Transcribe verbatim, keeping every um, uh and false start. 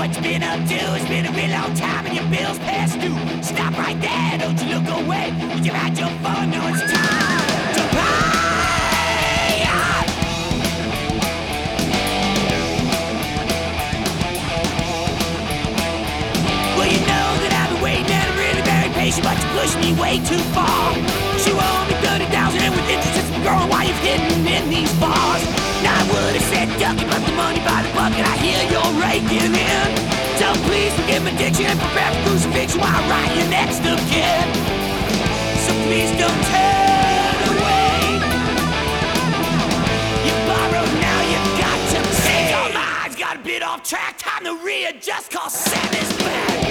what you been up to? It's been a real long time and your bills past due. Stop right there, don't you look away. You had your fun, now it's time to pay up. Well, you know that I've been waiting and I'm really very patient, but you pushed me way too far. You owe me thirty thousand and with interest it's been growing while you've hidden in these bars. Now I would have said duck it, but the money by the bucket, I hear you're raking in. So please forgive my diction and prepare for crucifixion while I write your next of kin. So please don't turn away. You borrowed, now you've got to pay. Your mind's got a bit off track, time to readjust, cause Sam is back.